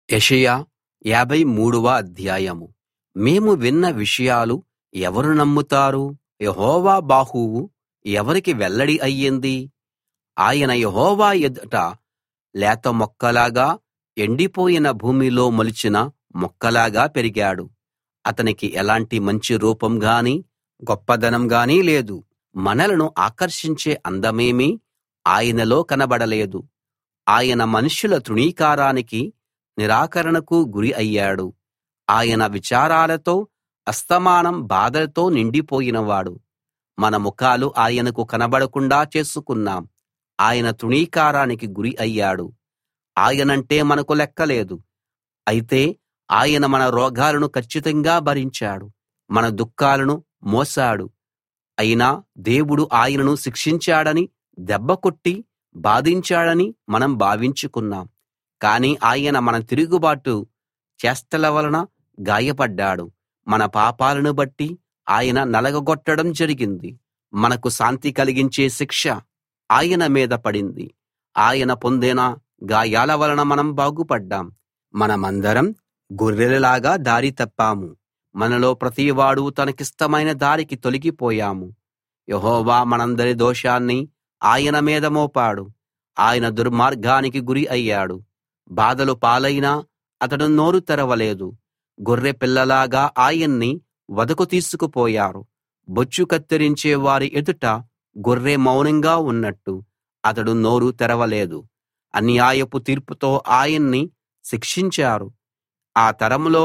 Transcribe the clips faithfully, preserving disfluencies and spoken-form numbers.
యెషయా యాభై మూడవ అధ్యాయం. మేము విన్న విషయాలు ఎవరు నమ్ముతారు? యెహోవా బాహువు ఎవరికి వెల్లడి అయ్యింది? ఆయన యెహోవా ఎదుట లేత మొక్కలాగా, ఎండిపోయిన భూమిలో మొలిచిన మొక్కలాగా పెరిగాడు. అతనికి ఎలాంటి మంచి రూపం గానీ, గొప్పదనం గానీ లేదు. మనలను ఆకర్షించే అందమేమీ ఆయనలో కనబడలేదు. ఆయన మనుష్యుల తృణీకారానికి, నిరాకరణకు గురి అయ్యాడు. ఆయన విచారాలతో, అస్తమానం బాధలతో నిండిపోయినవాడు. మన ముఖాలు ఆయనకు కనబడకుండా చేసుకున్నాం. ఆయన తృణీకారానికి గురి అయ్యాడు. ఆయనంటే మనకు లెక్కలేదు. అయితే ఆయన మన రోగాలను కచ్చితంగా భరించాడు, మన దుఃఖాలను మోసాడు. అయినా దేవుడు ఆయనను శిక్షించాడని, దెబ్బకొట్టి బాధించాడని మనం భావించుకున్నాం. కానీ ఆయన మన తిరుగుబాటు చేష్టల వలన గాయపడ్డాడు. మన పాపాలను బట్టి ఆయన నలగగొట్టడం జరిగింది. మనకు శాంతి కలిగించే శిక్ష ఆయన మీద పడింది. ఆయన పొందిన గాయాల వలన మనం బాగుపడ్డాం. మనమందరం గొర్రెలలాగా దారి తప్పాము. మనలో ప్రతివాడూ తనకిష్టమైన దారికి తొలగిపోయాము. యెహోవా మనందరి దోషాన్ని ఆయన మీద మోపాడు. ఆయన దుర్మార్గానికి గురి అయ్యాడు. బాధలు పాలైనా అతడు నోరు తెరవలేదు. గొర్రె పిల్లలాగా ఆయన్ని వధకు తీసుకుపోయారు. బొచ్చు కత్తిరించే వారి ఎదుట గొర్రె మౌనంగా ఉన్నట్టు అతడు నోరు తెరవలేదు. అన్యాయపు తీర్పుతో ఆయన్ని శిక్షించారు. ఆ తరంలో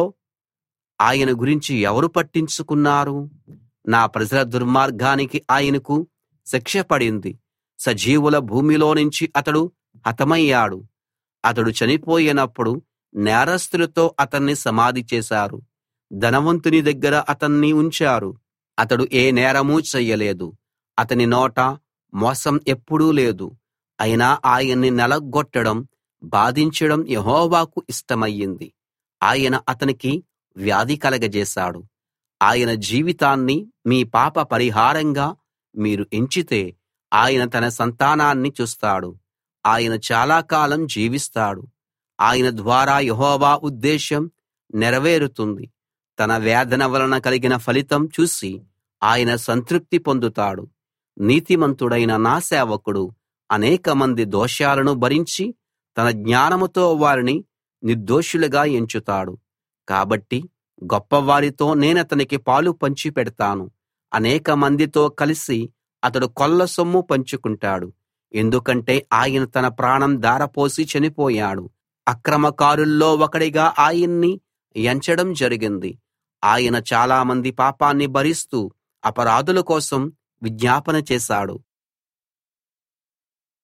ఆయన గురించి ఎవరు పట్టించుకున్నారు? నా ప్రజల దుర్మార్గానికి ఆయనకు శిక్ష పడింది. సజీవుల భూమిలోనుంచి అతడు హతమయ్యాడు. అతడు చనిపోయినప్పుడు నేరస్తులతో అతన్ని సమాధి చేశారు. ధనవంతుని దగ్గర అతన్ని ఉంచారు. అతడు ఏ నేరమూ చెయ్యలేదు. అతని నోట మోసం ఎప్పుడూ లేదు. అయినా ఆయన్ని నలగ్గొట్టడం, బాధించడం యెహోవాకు ఇష్టమయ్యింది. ఆయన అతనికి వ్యాధి కలగజేశాడు. ఆయన జీవితాన్ని మీ పాప పరిహారంగా మీరు ఎంచితే ఆయన తన సంతానాన్ని చూస్తాడు. ఆయన చాలా కాలం జీవిస్తాడు. ఆయన ద్వారా యెహోవా ఉద్దేశం నెరవేరుతుంది. తన వేదన వలన కలిగిన ఫలితం చూసి ఆయన సంతృప్తి పొందుతాడు. నీతిమంతుడైన నా సేవకుడు అనేకమంది దోషాలను భరించి తన జ్ఞానంతో వారిని నిర్దోషులుగా ఎంచుతాడు. కాబట్టి గొప్పవారితో నేనతనికి పాలు పంచి పెడతాను. అనేక మందితో కలిసి అతడు కొల్ల సొమ్ము పంచుకుంటాడు. ఎందుకంటే ఆయన తన ప్రాణం ధారపోసి చనిపోయాడు. అక్రమకారుల్లో ఒకడిగా ఆయన్ని ఎంచడం జరిగింది. ఆయన చాలామంది పాపాన్ని భరిస్తూ అపరాధుల కోసం విజ్ఞాపన చేశాడు.